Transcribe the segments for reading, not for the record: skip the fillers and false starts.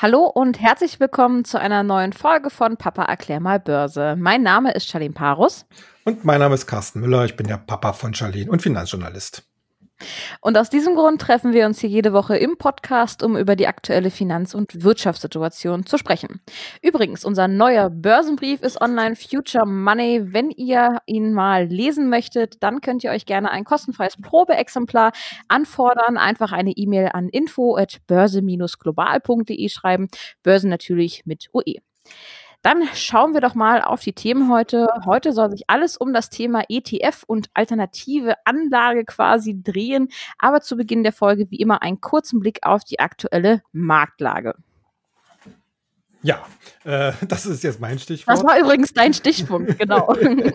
Hallo und herzlich willkommen zu einer neuen Folge von Papa erklär mal Börse. Mein Name ist Charlene Parus Und mein Name ist Carsten Müller, ich bin der Papa von Charlene und Finanzjournalist. und aus diesem Grund treffen wir uns hier jede Woche im Podcast, um über die aktuelle Finanz- und Wirtschaftssituation zu sprechen. Übrigens, unser neuer Börsenbrief ist online, Future Money. Wenn ihr ihn mal lesen möchtet, dann könnt ihr euch gerne ein kostenfreies Probeexemplar anfordern. Einfach eine E-Mail an info@börse-global.de schreiben. Börse natürlich mit UE. Dann schauen wir doch mal auf die Themen heute. Heute soll sich alles um das Thema ETF und alternative Anlage quasi drehen. Aber zu Beginn der Folge wie immer einen kurzen Blick auf die aktuelle Marktlage. Ja, das ist jetzt mein Stichwort. Das war übrigens dein Stichpunkt, genau.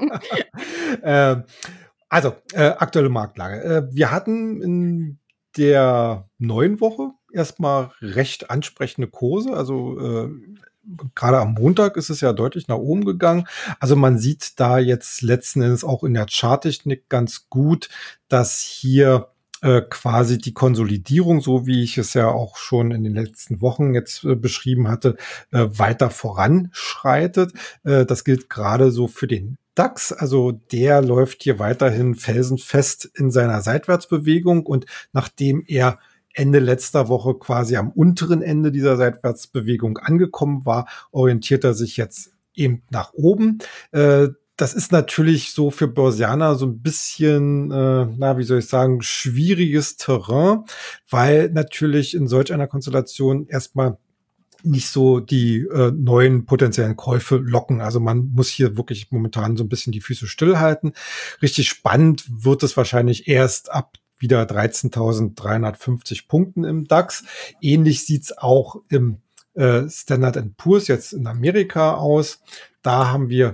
Aktuelle Marktlage. Wir hatten in der neuen Woche erstmal recht ansprechende Kurse. Gerade am Montag ist es ja deutlich nach oben gegangen. Also man sieht da jetzt letzten Endes auch in der Charttechnik ganz gut, dass hier quasi die Konsolidierung, so wie ich es ja auch schon in den letzten Wochen jetzt beschrieben hatte, weiter voranschreitet. Das gilt gerade so für den DAX, also der läuft hier weiterhin felsenfest in seiner Seitwärtsbewegung, und nachdem er Ende letzter Woche quasi am unteren Ende dieser Seitwärtsbewegung angekommen war, orientiert er sich jetzt eben nach oben. Das ist natürlich so für Börsianer so ein bisschen, schwieriges Terrain, weil natürlich in solch einer Konstellation erstmal nicht so die neuen potenziellen Käufe locken. Also man muss hier wirklich momentan so ein bisschen die Füße stillhalten. Richtig spannend wird es wahrscheinlich erst ab wieder 13.350 Punkten im DAX. Ähnlich sieht's auch im Standard & Poor's jetzt in Amerika aus. Da haben wir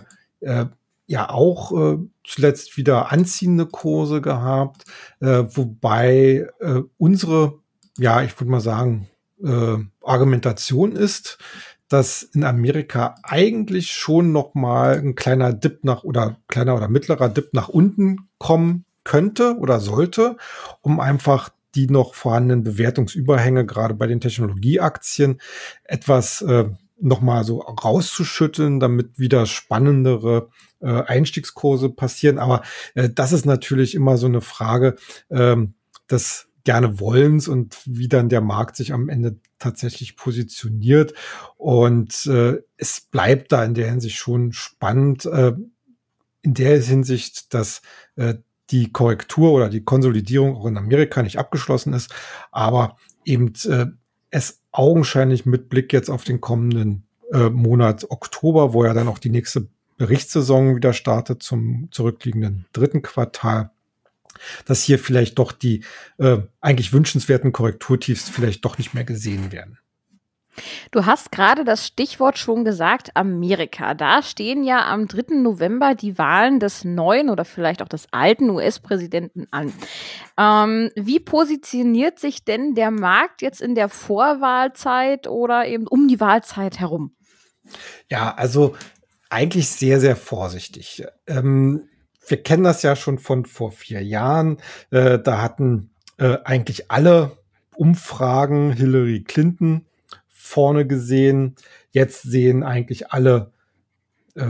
zuletzt wieder anziehende Kurse gehabt, wobei unsere, ja, ich würde mal sagen, Argumentation ist, dass in Amerika eigentlich schon noch mal ein kleiner Dip kleiner oder mittlerer Dip nach unten kommen könnte oder sollte, um einfach die noch vorhandenen Bewertungsüberhänge gerade bei den Technologieaktien etwas noch mal so rauszuschütteln, damit wieder spannendere Einstiegskurse passieren. Aber das ist natürlich immer so eine Frage des gerne Wollens und wie dann der Markt sich am Ende tatsächlich positioniert. Und es bleibt da in der Hinsicht schon spannend, in der Hinsicht, dass die Korrektur oder die Konsolidierung auch in Amerika nicht abgeschlossen ist, aber eben es augenscheinlich mit Blick jetzt auf den kommenden Monat Oktober, wo ja dann auch die nächste Berichtssaison wieder startet zum zurückliegenden dritten Quartal, dass hier vielleicht doch die eigentlich wünschenswerten Korrekturtiefs vielleicht doch nicht mehr gesehen werden. Du hast gerade das Stichwort schon gesagt, Amerika. Da stehen ja am 3. November die Wahlen des neuen oder vielleicht auch des alten US-Präsidenten an. Wie positioniert sich denn der Markt jetzt in der Vorwahlzeit oder eben um die Wahlzeit herum? Ja, also eigentlich sehr, sehr vorsichtig. Wir kennen das ja schon von vor 4 Jahren. Da hatten eigentlich alle Umfragen Hillary Clinton vorne gesehen. Jetzt sehen eigentlich alle äh,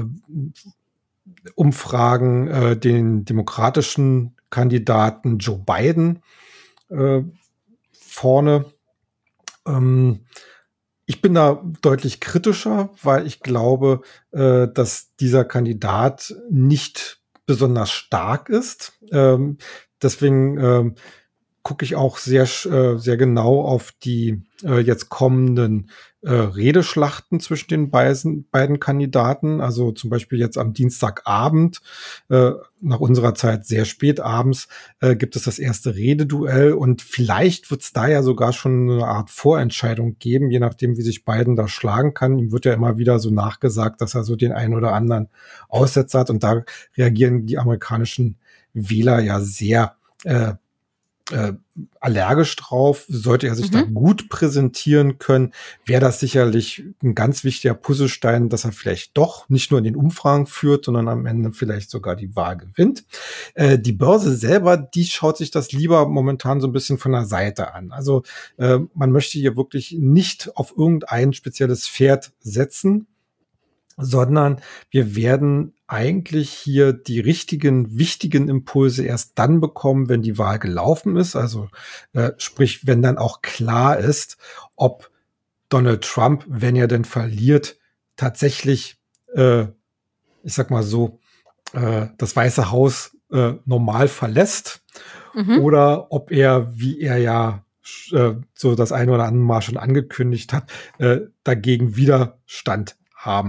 Umfragen den demokratischen Kandidaten Joe Biden vorne. Ich bin da deutlich kritischer, weil ich glaube, dass dieser Kandidat nicht besonders stark ist. Deswegen gucke ich auch sehr genau auf die jetzt kommenden Redeschlachten zwischen den beiden Kandidaten. Also zum Beispiel jetzt am Dienstagabend, nach unserer Zeit sehr spät abends, gibt es das erste Rededuell, und vielleicht wird es da ja sogar schon eine Art Vorentscheidung geben, je nachdem, wie sich Biden da schlagen kann. Ihm wird ja immer wieder so nachgesagt, dass er so den einen oder anderen Aussetzer hat, und da reagieren die amerikanischen Wähler ja sehr allergisch drauf. Sollte er sich da gut präsentieren können, wäre das sicherlich ein ganz wichtiger Puzzlestein, dass er vielleicht doch nicht nur in den Umfragen führt, sondern am Ende vielleicht sogar die Wahl gewinnt. Die Börse selber, die schaut sich das lieber momentan so ein bisschen von der Seite an. Also man möchte hier wirklich nicht auf irgendein spezielles Pferd setzen, sondern wir werden eigentlich hier die richtigen, wichtigen Impulse erst dann bekommen, wenn die Wahl gelaufen ist. Also sprich, wenn dann auch klar ist, ob Donald Trump, wenn er denn verliert, tatsächlich, ich sag mal so, das Weiße Haus normal verlässt oder ob er, wie er ja so das eine oder andere Mal schon angekündigt hat, dagegen Widerstand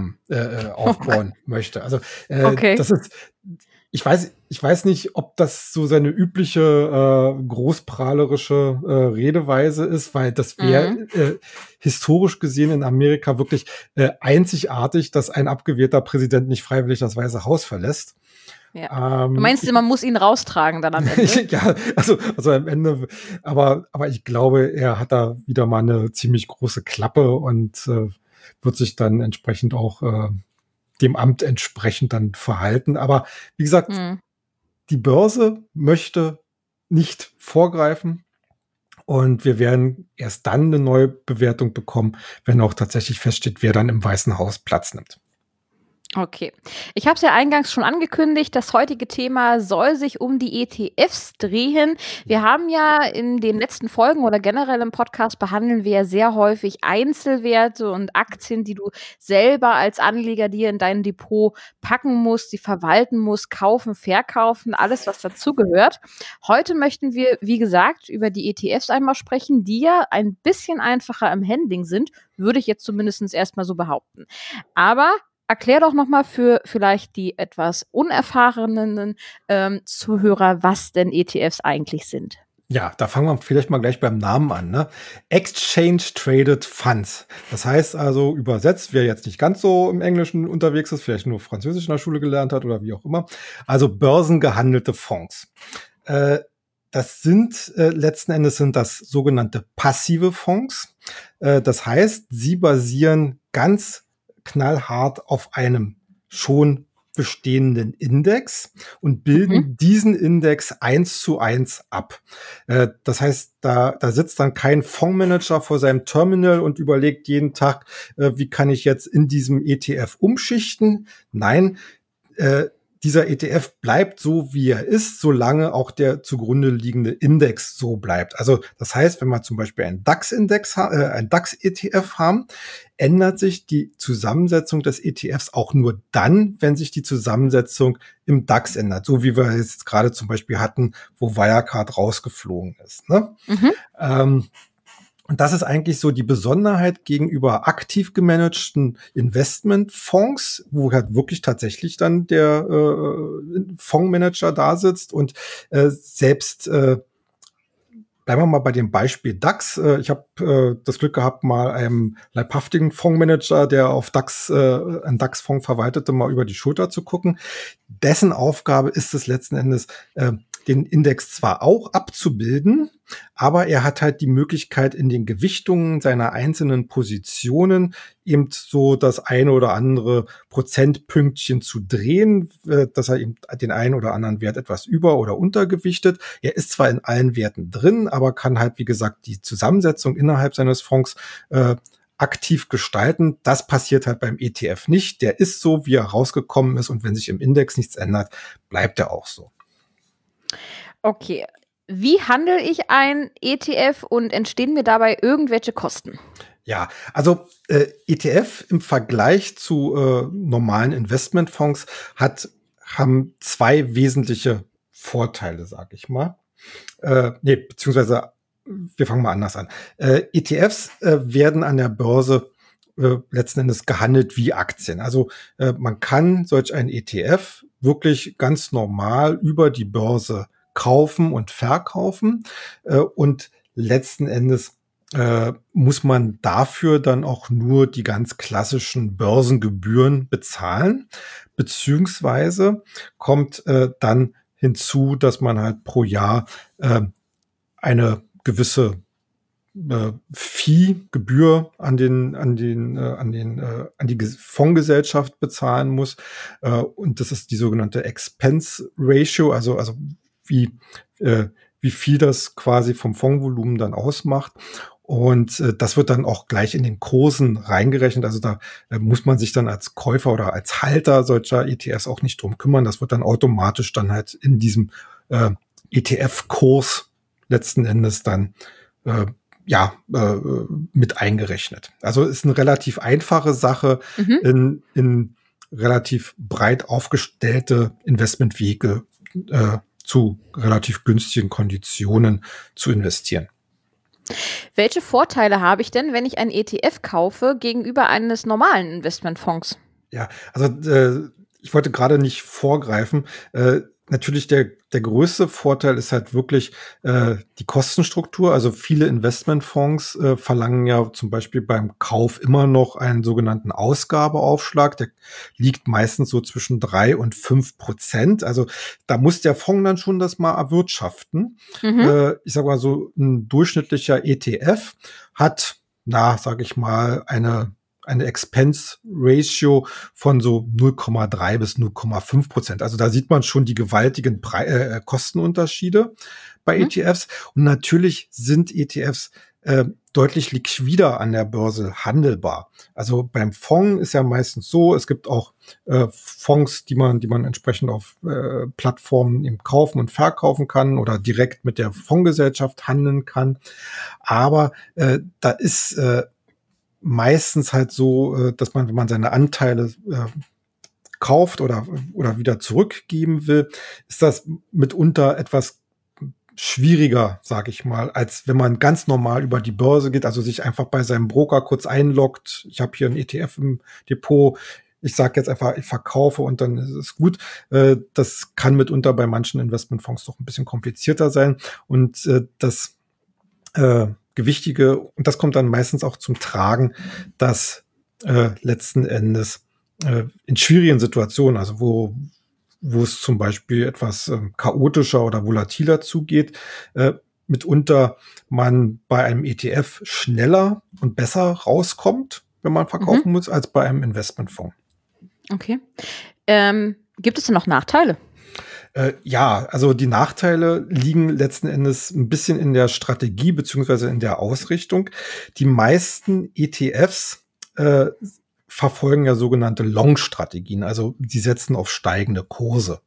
aufbauen möchte. Also das ist, ich weiß nicht, ob das so seine übliche großprahlerische Redeweise ist, weil das wäre historisch gesehen in Amerika wirklich einzigartig, dass ein abgewählter Präsident nicht freiwillig das Weiße Haus verlässt. Ja. Du meinst, man muss ihn raustragen dann am Ende? Ja, also am Ende, aber ich glaube, er hat da wieder mal eine ziemlich große Klappe und wird sich dann entsprechend auch dem Amt entsprechend dann verhalten. Aber wie gesagt, die Börse möchte nicht vorgreifen und wir werden erst dann eine neue Bewertung bekommen, wenn auch tatsächlich feststeht, wer dann im Weißen Haus Platz nimmt. Okay. Ich habe es ja eingangs schon angekündigt, das heutige Thema soll sich um die ETFs drehen. Wir haben ja in den letzten Folgen oder generell im Podcast behandeln wir ja sehr häufig Einzelwerte und Aktien, die du selber als Anleger dir in dein Depot packen musst, die verwalten musst, kaufen, verkaufen, alles, was dazugehört. Heute möchten wir, wie gesagt, über die ETFs einmal sprechen, die ja ein bisschen einfacher im Handling sind, würde ich jetzt zumindest erstmal so behaupten. Aber erklär doch nochmal für vielleicht die etwas unerfahrenen Zuhörer, was denn ETFs eigentlich sind. Ja, da fangen wir vielleicht mal gleich beim Namen an. Ne? Exchange Traded Funds. Das heißt also übersetzt, wer jetzt nicht ganz so im Englischen unterwegs ist, vielleicht nur Französisch in der Schule gelernt hat oder wie auch immer. Also börsengehandelte Fonds. Das sind letzten Endes sind das sogenannte passive Fonds. Das heißt, sie basieren ganz knallhart auf einem schon bestehenden Index und bilden diesen Index 1:1 ab. Das heißt, da sitzt dann kein Fondsmanager vor seinem Terminal und überlegt jeden Tag, wie kann ich jetzt in diesem ETF umschichten? Nein, dieser ETF bleibt so, wie er ist, solange auch der zugrunde liegende Index so bleibt. Also das heißt, wenn wir zum Beispiel einen DAX-ETF haben, ändert sich die Zusammensetzung des ETFs auch nur dann, wenn sich die Zusammensetzung im DAX ändert. So wie wir jetzt gerade zum Beispiel hatten, wo Wirecard rausgeflogen ist. Ne? Und das ist eigentlich so die Besonderheit gegenüber aktiv gemanagten Investmentfonds, wo halt wirklich tatsächlich dann der Fondsmanager da sitzt und selbst bleiben wir mal bei dem Beispiel DAX. Ich habe das Glück gehabt, mal einem leibhaftigen Fondsmanager, der auf DAX einen DAX-Fonds verwaltete, mal über die Schulter zu gucken. Dessen Aufgabe ist es letzten Endes, den Index zwar auch abzubilden, aber er hat halt die Möglichkeit, in den Gewichtungen seiner einzelnen Positionen eben so das eine oder andere Prozentpünktchen zu drehen, dass er eben den einen oder anderen Wert etwas über- oder untergewichtet. Er ist zwar in allen Werten drin, aber kann halt, wie gesagt, die Zusammensetzung innerhalb seines Fonds aktiv gestalten. Das passiert halt beim ETF nicht. Der ist so, wie er rausgekommen ist, und wenn sich im Index nichts ändert, bleibt er auch so. Okay. Wie handle ich ein ETF und entstehen mir dabei irgendwelche Kosten? Ja, also ETF im Vergleich zu normalen Investmentfonds haben zwei wesentliche Vorteile, sag ich mal. Beziehungsweise wir fangen mal anders an. ETFs werden an der Börse letzten Endes gehandelt wie Aktien. Also man kann solch ein ETF wirklich ganz normal über die Börse kaufen und verkaufen und letzten Endes muss man dafür dann auch nur die ganz klassischen Börsengebühren bezahlen, beziehungsweise kommt dann hinzu, dass man halt pro Jahr eine gewisse Fee-Gebühr an die Fondsgesellschaft bezahlen muss. Und das ist die sogenannte Expense Ratio, also wie viel das quasi vom Fondsvolumen dann ausmacht. Und das wird dann auch gleich in den Kursen reingerechnet. Also da muss man sich dann als Käufer oder als Halter solcher ETFs auch nicht drum kümmern. Das wird dann automatisch dann halt in diesem ETF-Kurs letzten Endes dann mit eingerechnet. Also ist eine relativ einfache Sache, in relativ breit aufgestellte Investmentwege zu relativ günstigen Konditionen zu investieren. Welche Vorteile habe ich denn, wenn ich einen ETF kaufe, gegenüber eines normalen Investmentfonds? Ja, also ich wollte gerade nicht vorgreifen. Natürlich der größte Vorteil ist halt wirklich die Kostenstruktur. Also viele Investmentfonds verlangen ja zum Beispiel beim Kauf immer noch einen sogenannten Ausgabeaufschlag. Der liegt meistens so zwischen 3 und 5%. Also da muss der Fonds dann schon das mal erwirtschaften. Ich sag mal so, ein durchschnittlicher ETF hat, sage ich mal, eine Expense Ratio von so 0,3 bis 0,5%. Also da sieht man schon die gewaltigen Kostenunterschiede bei ETFs. Und natürlich sind ETFs deutlich liquider an der Börse handelbar. Also beim Fonds ist ja meistens so, es gibt auch Fonds, die man entsprechend auf Plattformen eben kaufen und verkaufen kann oder direkt mit der Fondsgesellschaft handeln kann. Aber da ist meistens halt so, dass man, wenn man seine Anteile kauft oder wieder zurückgeben will, ist das mitunter etwas schwieriger, sage ich mal, als wenn man ganz normal über die Börse geht, also sich einfach bei seinem Broker kurz einloggt. Ich habe hier ein ETF im Depot. Ich sage jetzt einfach, ich verkaufe und dann ist es gut. Das kann mitunter bei manchen Investmentfonds doch ein bisschen komplizierter sein. Und das Gewichtige, und das kommt dann meistens auch zum Tragen, dass letzten Endes in schwierigen Situationen, also wo es zum Beispiel etwas chaotischer oder volatiler zugeht, mitunter man bei einem ETF schneller und besser rauskommt, wenn man verkaufen muss, als bei einem Investmentfonds. Okay. Gibt es denn noch Nachteile? Ja, also die Nachteile liegen letzten Endes ein bisschen in der Strategie beziehungsweise in der Ausrichtung. Die meisten ETFs verfolgen ja sogenannte Long-Strategien, also die setzen auf steigende Kurse.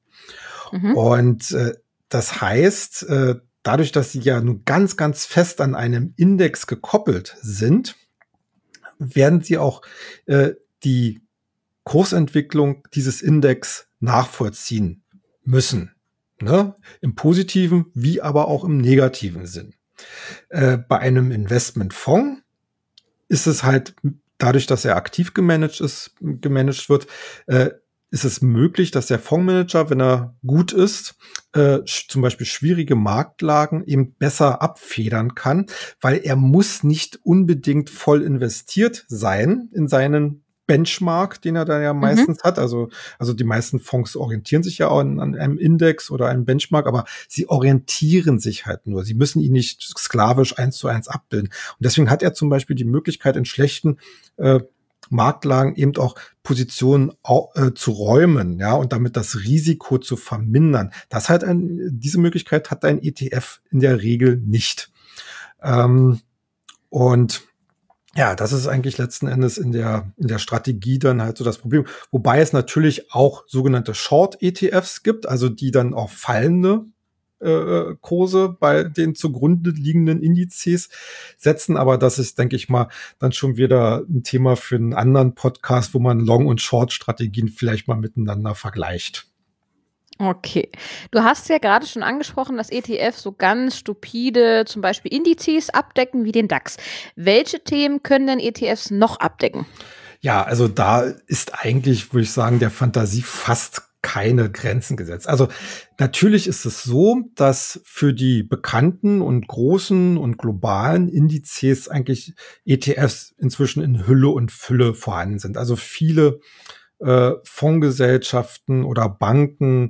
Und das heißt, dadurch, dass sie ja nun ganz, ganz fest an einem Index gekoppelt sind, werden sie auch die Kursentwicklung dieses Index nachvollziehen müssen, ne? Im positiven wie aber auch im negativen Sinn. Bei einem Investmentfonds ist es halt dadurch, dass er aktiv gemanagt wird, ist es möglich, dass der Fondsmanager, wenn er gut ist, zum Beispiel schwierige Marktlagen eben besser abfedern kann, weil er muss nicht unbedingt voll investiert sein in seinen Benchmark, den er da ja meistens hat. Also die meisten Fonds orientieren sich ja auch an einem Index oder einem Benchmark, aber sie orientieren sich halt nur. Sie müssen ihn nicht sklavisch 1:1 abbilden. Und deswegen hat er zum Beispiel die Möglichkeit, in schlechten Marktlagen eben auch Positionen zu räumen, ja, und damit das Risiko zu vermindern. Diese Möglichkeit hat ein ETF in der Regel nicht. Und ja, das ist eigentlich letzten Endes in der Strategie dann halt so das Problem. Wobei es natürlich auch sogenannte Short-ETFs gibt, also die dann auch fallende Kurse bei den zugrunde liegenden Indizes setzen. Aber das ist, denke ich mal, dann schon wieder ein Thema für einen anderen Podcast, wo man Long- und Short-Strategien vielleicht mal miteinander vergleicht. Okay. Du hast ja gerade schon angesprochen, dass ETF so ganz stupide zum Beispiel Indizes abdecken wie den DAX. Welche Themen können denn ETFs noch abdecken? Ja, also da ist eigentlich, würde ich sagen, der Fantasie fast keine Grenzen gesetzt. Also natürlich ist es so, dass für die bekannten und großen und globalen Indizes eigentlich ETFs inzwischen in Hülle und Fülle vorhanden sind. Also viele Fondsgesellschaften oder Banken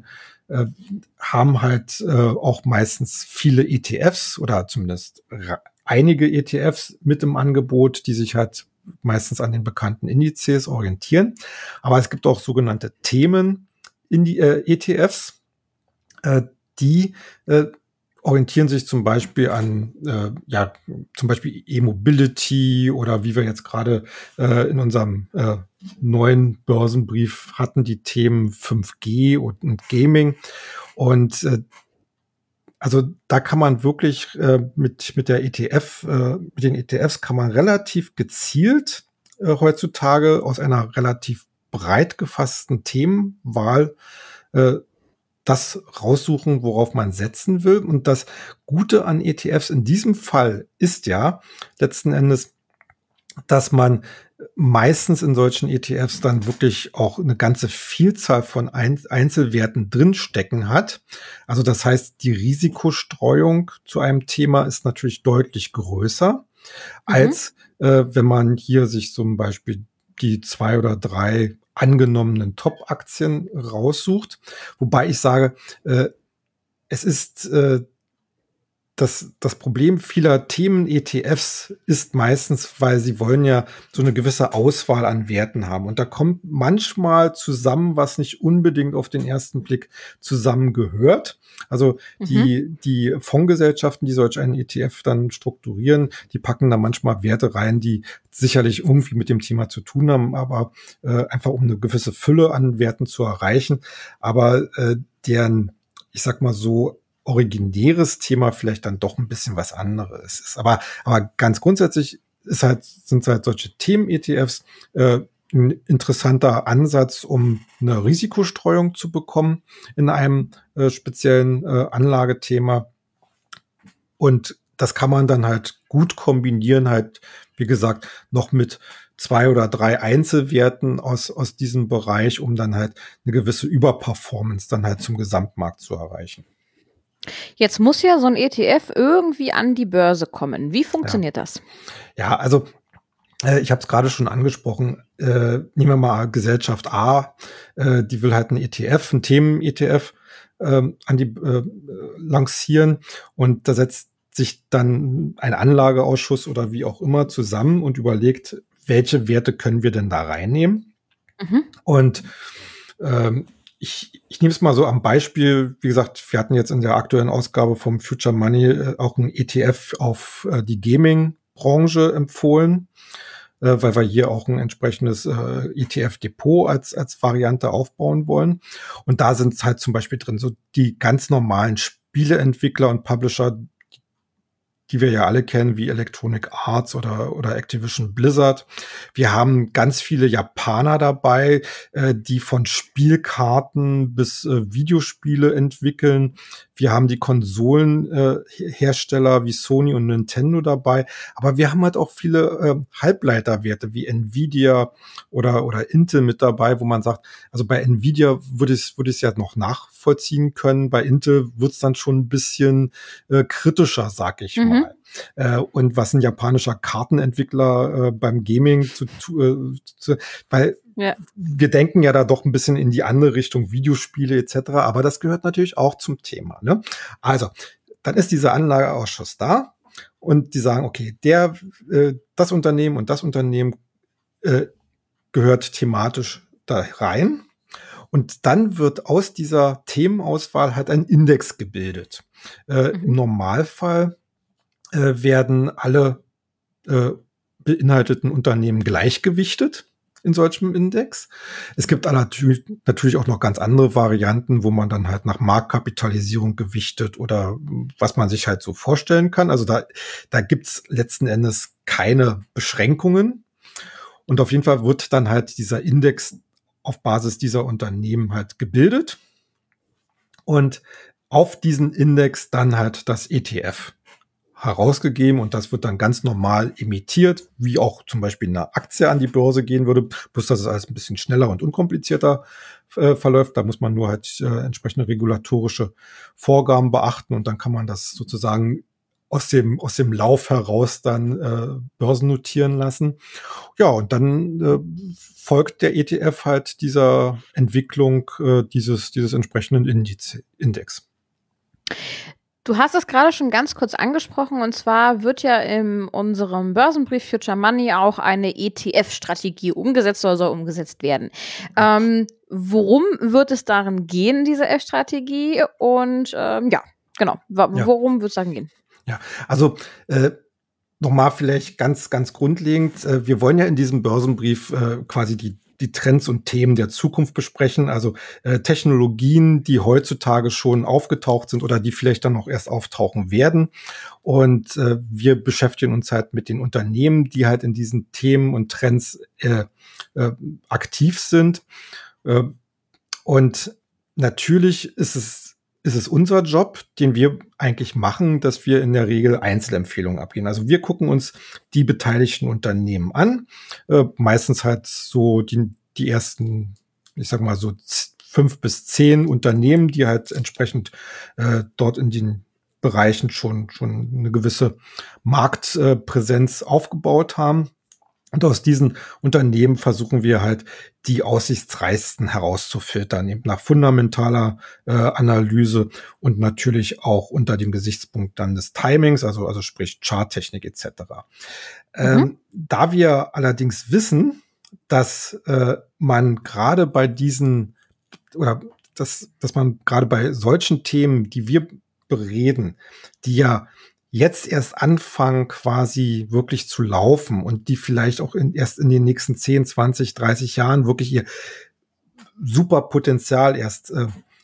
haben halt auch meistens viele ETFs oder zumindest einige ETFs mit im Angebot, die sich halt meistens an den bekannten Indizes orientieren. Aber es gibt auch sogenannte Themen in die ETFs, die orientieren sich zum Beispiel an, zum Beispiel E-Mobility oder wie wir jetzt gerade in unserem neuen Börsenbrief hatten, die Themen 5G und Gaming. Und also da kann man wirklich mit den ETFs kann man relativ gezielt heutzutage aus einer relativ breit gefassten Themenwahl das raussuchen, worauf man setzen will. Und das Gute an ETFs in diesem Fall ist ja letzten Endes, dass man meistens in solchen ETFs dann wirklich auch eine ganze Vielzahl von Einzelwerten drinstecken hat. Also das heißt, die Risikostreuung zu einem Thema ist natürlich deutlich größer, als wenn man hier sich zum Beispiel die 2 oder 3 angenommenen Top-Aktien raussucht. Wobei ich sage, es ist das Problem vieler Themen-ETFs ist meistens, weil sie wollen ja so eine gewisse Auswahl an Werten haben. Und da kommt manchmal zusammen, was nicht unbedingt auf den ersten Blick zusammengehört. Also die Fondsgesellschaften, die solch einen ETF dann strukturieren, die packen da manchmal Werte rein, die sicherlich irgendwie mit dem Thema zu tun haben, aber einfach um eine gewisse Fülle an Werten zu erreichen. Aber deren, ich sag mal so, originäres Thema vielleicht dann doch ein bisschen was anderes ist. Aber ganz grundsätzlich sind halt solche Themen-ETFs ein interessanter Ansatz, um eine Risikostreuung zu bekommen in einem speziellen Anlagethema. Und das kann man dann halt gut kombinieren, halt, wie gesagt, noch mit 2 oder 3 Einzelwerten aus diesem Bereich, um dann halt eine gewisse Überperformance dann halt zum Gesamtmarkt zu erreichen. Jetzt muss ja so ein ETF irgendwie an die Börse kommen. Wie funktioniert das? Ja, also ich habe es gerade schon angesprochen. Nehmen wir mal Gesellschaft A, die will halt einen ETF, einen Themen-ETF lancieren, und da setzt sich dann ein Anlageausschuss oder wie auch immer zusammen und überlegt, welche Werte können wir denn da reinnehmen. Und ich nehme es mal so am Beispiel, wie gesagt, wir hatten jetzt in der aktuellen Ausgabe vom Future Money auch einen ETF auf die Gaming-Branche empfohlen, weil wir hier auch ein entsprechendes ETF-Depot als Variante aufbauen wollen. Und da sind halt zum Beispiel drin so die ganz normalen Spieleentwickler und Publisher, die wir ja alle kennen, wie Electronic Arts oder Activision Blizzard. Wir haben ganz viele Japaner dabei, die von Spielkarten bis Videospiele entwickeln. Wir haben die Konsolenhersteller wie Sony und Nintendo dabei. Aber wir haben halt auch viele Halbleiterwerte wie Nvidia oder Intel mit dabei, wo man sagt, also bei Nvidia würde ich es ja noch nachvollziehen können. Bei Intel wird es dann schon ein bisschen kritischer, sag ich mal. Und was ein japanischer Kartenentwickler beim Gaming weil wir denken ja da doch ein bisschen in die andere Richtung, Videospiele etc., aber das gehört natürlich auch zum Thema, ne? Also, dann ist dieser Anlageausschuss da und die sagen, okay, das Unternehmen und das Unternehmen gehört thematisch da rein. Und dann wird aus dieser Themenauswahl halt ein Index gebildet. Im Normalfall werden alle beinhalteten Unternehmen gleichgewichtet in solchem Index. Es gibt natürlich auch noch ganz andere Varianten, wo man dann halt nach Marktkapitalisierung gewichtet oder was man sich halt so vorstellen kann. Also da gibt's letzten Endes keine Beschränkungen. Und auf jeden Fall wird dann halt dieser Index auf Basis dieser Unternehmen halt gebildet. Und auf diesen Index dann halt das ETF herausgegeben, und das wird dann ganz normal emittiert, wie auch zum Beispiel eine Aktie an die Börse gehen würde, bloß dass es alles ein bisschen schneller und unkomplizierter verläuft. Da muss man nur halt entsprechende regulatorische Vorgaben beachten, und dann kann man das sozusagen aus dem Lauf heraus dann börsennotieren lassen. Ja, und dann folgt der ETF halt dieser Entwicklung dieses entsprechenden Index. Du hast es gerade schon ganz kurz angesprochen, und zwar wird ja in unserem Börsenbrief Future Money auch eine ETF-Strategie umgesetzt oder soll umgesetzt werden. Worum wird es darin gehen, diese F-Strategie? Und worum wird es darin gehen? Ja, also nochmal vielleicht ganz, ganz grundlegend. Wir wollen ja in diesem Börsenbrief quasi die Trends und Themen der Zukunft besprechen, also Technologien, die heutzutage schon aufgetaucht sind oder die vielleicht dann noch erst auftauchen werden. Und wir beschäftigen uns halt mit den Unternehmen, die halt in diesen Themen und Trends aktiv sind. Und natürlich ist es unser Job, den wir eigentlich machen, dass wir in der Regel Einzelempfehlungen abgeben. Also wir gucken uns die beteiligten Unternehmen an, meistens halt so die ersten, ich sag mal so 5 bis 10 Unternehmen, die halt entsprechend dort in den Bereichen schon eine gewisse Marktpräsenz aufgebaut haben. Und aus diesen Unternehmen versuchen wir halt die aussichtsreichsten herauszufiltern, eben nach fundamentaler Analyse und natürlich auch unter dem Gesichtspunkt dann des Timings, also sprich Charttechnik etc. Da wir allerdings wissen, dass man gerade bei diesen oder dass man gerade bei solchen Themen, die wir bereden, die ja jetzt erst anfangen, quasi wirklich zu laufen und die vielleicht auch erst in den nächsten 10, 20, 30 Jahren wirklich ihr super Potenzial erst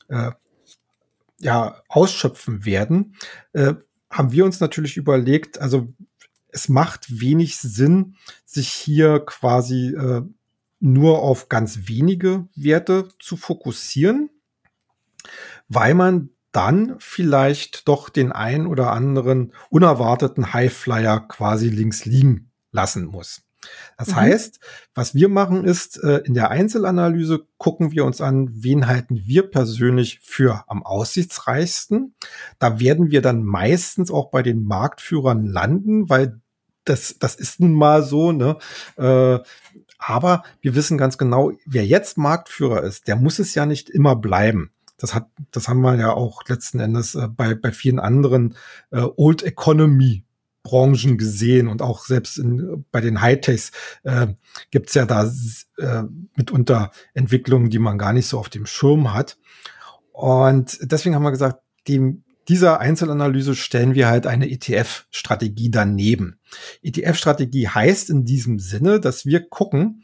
ausschöpfen werden, haben wir uns natürlich überlegt, also es macht wenig Sinn, sich hier quasi nur auf ganz wenige Werte zu fokussieren, weil man dann vielleicht doch den ein oder anderen unerwarteten Highflyer quasi links liegen lassen muss. Das heißt, was wir machen ist, in der Einzelanalyse gucken wir uns an, wen halten wir persönlich für am aussichtsreichsten. Da werden wir dann meistens auch bei den Marktführern landen, weil das ist nun mal so, ne? Aber wir wissen ganz genau, wer jetzt Marktführer ist, der muss es ja nicht immer bleiben. Das haben wir ja auch letzten Endes bei vielen anderen Old Economy Branchen gesehen und auch selbst bei den Hightechs gibt's ja da mitunter Entwicklungen, die man gar nicht so auf dem Schirm hat. Und deswegen haben wir gesagt, dieser Einzelanalyse stellen wir halt eine ETF-Strategie daneben. ETF-Strategie heißt in diesem Sinne, dass wir gucken,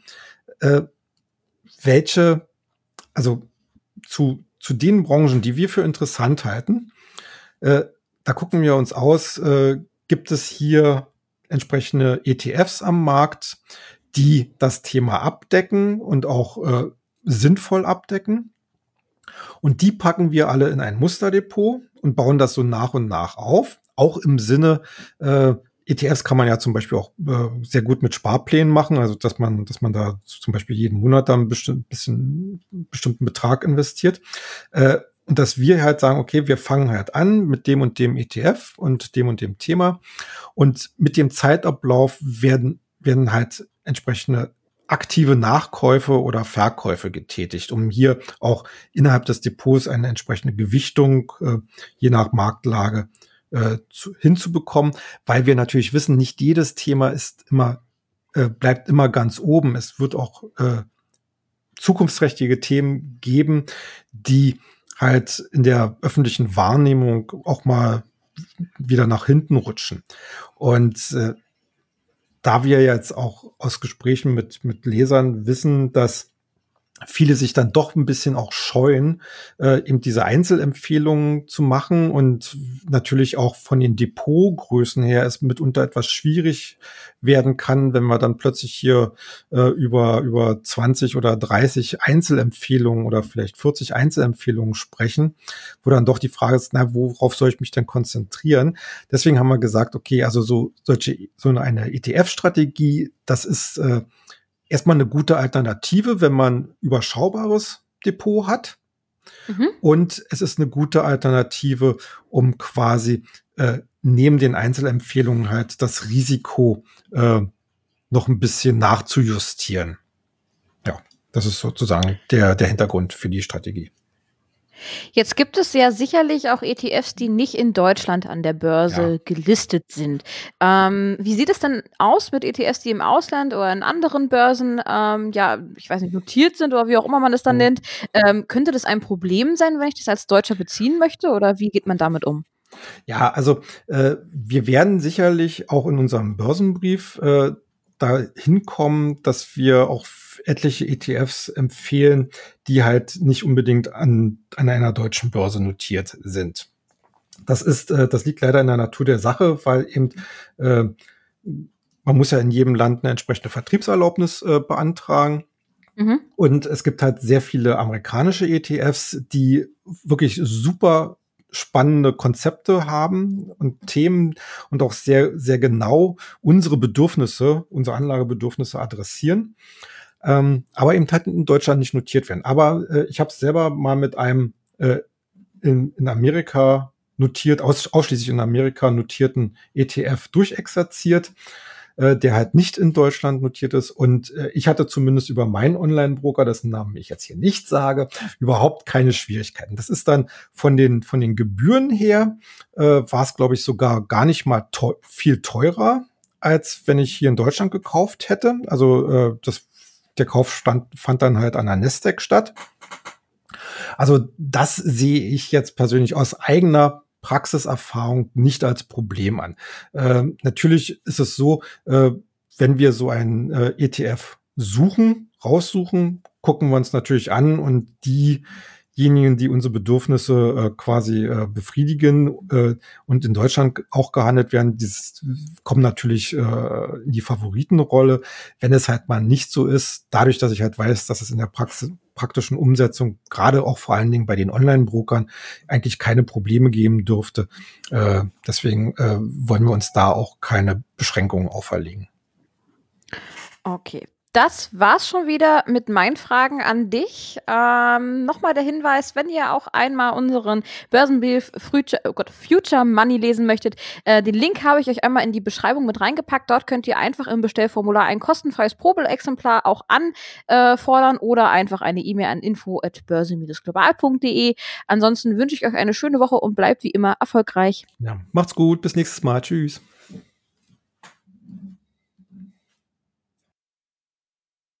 zu den Branchen, die wir für interessant halten, da gucken wir uns aus, gibt es hier entsprechende ETFs am Markt, die das Thema abdecken und auch sinnvoll abdecken. Und die packen wir alle in ein Musterdepot und bauen das so nach und nach auf. Auch im Sinne, ETFs kann man ja zum Beispiel auch sehr gut mit Sparplänen machen, also dass man da zum Beispiel jeden Monat dann bestimmten Betrag investiert. Und dass wir halt sagen, okay, wir fangen halt an mit dem und dem ETF und dem Thema. Und mit dem Zeitablauf werden halt entsprechende aktive Nachkäufe oder Verkäufe getätigt, um hier auch innerhalb des Depots eine entsprechende Gewichtung je nach Marktlage hinzubekommen, weil wir natürlich wissen, nicht jedes Thema bleibt immer ganz oben. Es wird auch zukunftsträchtige Themen geben, die halt in der öffentlichen Wahrnehmung auch mal wieder nach hinten rutschen. Und da wir jetzt auch aus Gesprächen mit Lesern wissen, dass viele sich dann doch ein bisschen auch scheuen, eben diese Einzelempfehlungen zu machen und natürlich auch von den Depotgrößen her es mitunter etwas schwierig werden kann, wenn wir dann plötzlich hier über 20 oder 30 Einzelempfehlungen oder vielleicht 40 Einzelempfehlungen sprechen, wo dann doch die Frage ist, na, worauf soll ich mich denn konzentrieren? Deswegen haben wir gesagt, okay, also so eine ETF-Strategie, das ist erstmal eine gute Alternative, wenn man überschaubares Depot hat. Und es ist eine gute Alternative, um quasi neben den Einzelempfehlungen halt das Risiko noch ein bisschen nachzujustieren. Ja, das ist sozusagen der Hintergrund für die Strategie. Jetzt gibt es ja sicherlich auch ETFs, die nicht in Deutschland an der Börse gelistet sind. Wie sieht es denn aus mit ETFs, die im Ausland oder in anderen Börsen, ich weiß nicht, notiert sind oder wie auch immer man das dann nennt? Könnte das ein Problem sein, wenn ich das als Deutscher beziehen möchte, oder wie geht man damit um? Ja, also wir werden sicherlich auch in unserem Börsenbrief da hinkommen, dass wir auch etliche ETFs empfehlen, die halt nicht unbedingt an einer deutschen Börse notiert sind. Das liegt leider in der Natur der Sache, weil eben man muss ja in jedem Land eine entsprechende Vertriebserlaubnis beantragen. Mhm. Und es gibt halt sehr viele amerikanische ETFs, die wirklich super spannende Konzepte haben und Themen und auch sehr, sehr genau unsere Anlagebedürfnisse adressieren. Aber eben halt in Deutschland nicht notiert werden. Aber ich habe es selber mal mit einem in Amerika ausschließlich in Amerika notierten ETF durchexerziert, der halt nicht in Deutschland notiert ist. Und ich hatte zumindest über meinen Online-Broker, dessen Namen ich jetzt hier nicht sage, überhaupt keine Schwierigkeiten. Das ist dann von den Gebühren her, war es, glaube ich, sogar gar nicht mal viel teurer, als wenn ich hier in Deutschland gekauft hätte. Also der Kauf fand dann halt an der Nasdaq statt. Also das sehe ich jetzt persönlich aus eigener Praxiserfahrung nicht als Problem an. Natürlich ist es so, wenn wir so einen ETF raussuchen, gucken wir uns natürlich an und diejenigen, die unsere Bedürfnisse quasi befriedigen und in Deutschland auch gehandelt werden, kommen natürlich in die Favoritenrolle. Wenn es halt mal nicht so ist, dadurch, dass ich halt weiß, dass es in der praktischen Umsetzung, gerade auch vor allen Dingen bei den Online-Brokern, eigentlich keine Probleme geben dürfte. Deswegen wollen wir uns da auch keine Beschränkungen auferlegen. Okay. Das war's schon wieder mit meinen Fragen an dich. Nochmal der Hinweis, wenn ihr auch einmal unseren Börsenbrief Future Money lesen möchtet, den Link habe ich euch einmal in die Beschreibung mit reingepackt. Dort könnt ihr einfach im Bestellformular ein kostenfreies Probeexemplar auch anfordern oder einfach eine E-Mail an info@börse-global.de. Ansonsten wünsche ich euch eine schöne Woche und bleibt wie immer erfolgreich. Ja, macht's gut, bis nächstes Mal. Tschüss.